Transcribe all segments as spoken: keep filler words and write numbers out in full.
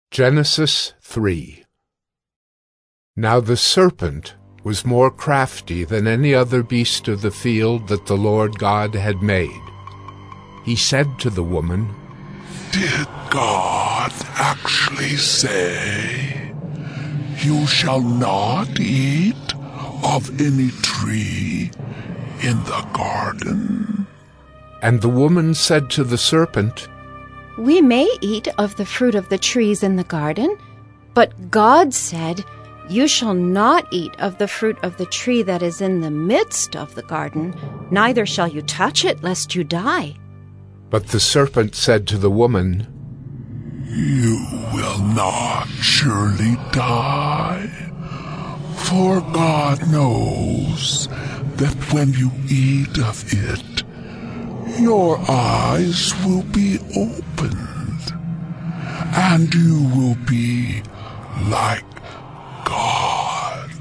Genesis three. Now the serpent was more crafty than any other beast of the field that the Lord God had made. He said to the woman, "Did God actually say, 'You shall not eat of any tree in the garden'?" And the woman said to the serpent, "We may eat of the fruit of the trees in the garden, but God said, 'You shall not eat of the fruit of the tree that is in the midst of the garden, neither shall you touch it, lest you die.'" But the serpent said to the woman, "You will not surely die, for God knows that when you eat of it, your eyes will be opened, and you will be like God,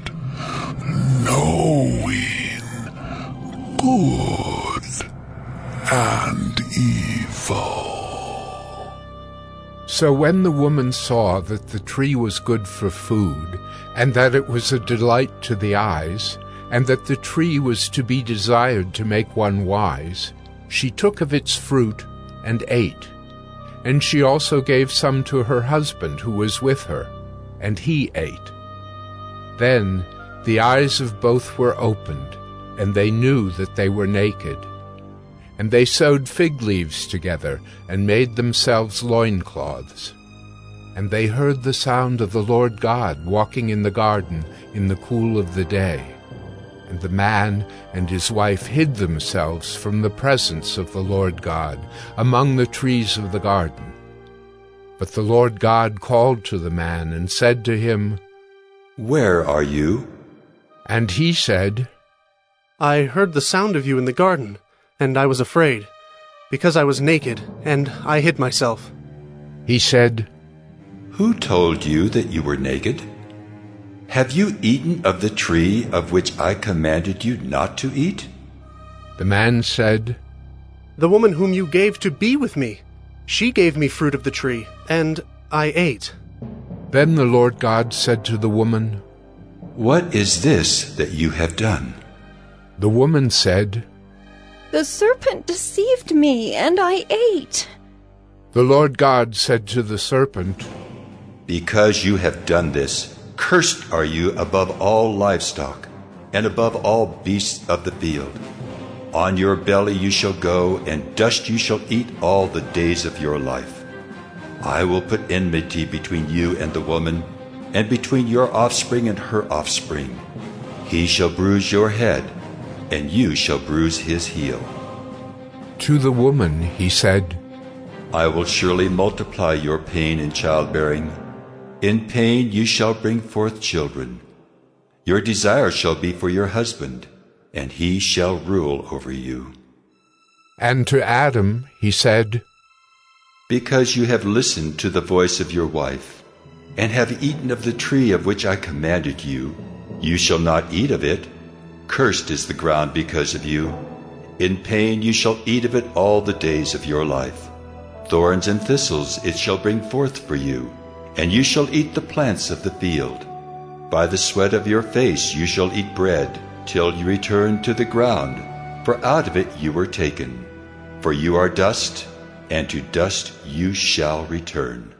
knowing good and evil." So when the woman saw that the tree was good for food, and that it was a delight to the eyes, and that the tree was to be desired to make one wise, she took of its fruit and ate. And she also gave some to her husband who was with her, and he ate. Then the eyes of both were opened, and they knew that they were naked. And they sewed fig leaves together, and made themselves loincloths. And they heard the sound of the Lord God walking in the garden in the cool of the day. And the man and his wife hid themselves from the presence of the Lord God among the trees of the garden. But the Lord God called to the man and said to him, "Where are you?" And he said, "I heard the sound of you in the garden, and I was afraid, because I was naked, and I hid myself." He said, "Who told you that you were naked? Have you eaten of the tree of which I commanded you not to eat?" The man said, "The woman whom you gave to be with me, she gave me fruit of the tree, and I ate." Then the Lord God said to the woman, "What is this that you have done?" The woman said, "The serpent deceived me, and I ate." The Lord God said to the serpent, "Because you have done this, cursed are you above all livestock, and above all beasts of the field. On your belly you shall go, and dust you shall eat all the days of your life. I will put enmity between you and the woman, and between your offspring and her offspring. He shall bruise your head, and you shall bruise his heel." To the woman he said, "I will surely multiply your pain in childbearing. In pain you shall bring forth children. Your desire shall be for your husband, and he shall rule over you." And to Adam he said, "Because you have listened to the voice of your wife, and have eaten of the tree of which I commanded you, you shall not eat of it. Cursed is the ground because of you. In pain you shall eat of it all the days of your life. Thorns and thistles it shall bring forth for you, and you shall eat the plants of the field. By the sweat of your face you shall eat bread, till you return to the ground, for out of it you were taken. For you are dust, and to dust you shall return."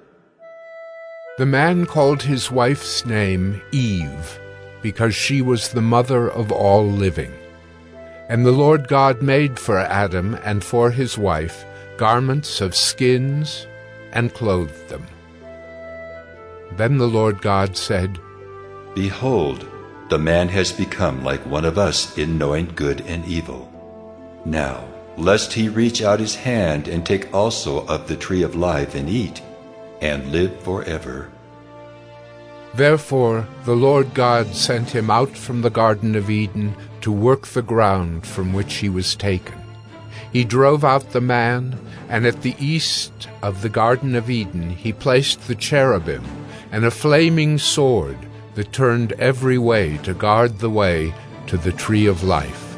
The man called his wife's name Eve, because she was the mother of all living. And the Lord God made for Adam and for his wife garments of skins and clothed them. Then the Lord God said, "Behold, the man has become like one of us in knowing good and evil. Now, lest he reach out his hand and take also of the tree of life and eat, and live forever." Therefore the Lord God sent him out from the Garden of Eden to work the ground from which he was taken. He drove out the man, and at the east of the Garden of Eden he placed the cherubim and a flaming sword that turned every way to guard the way to the tree of life.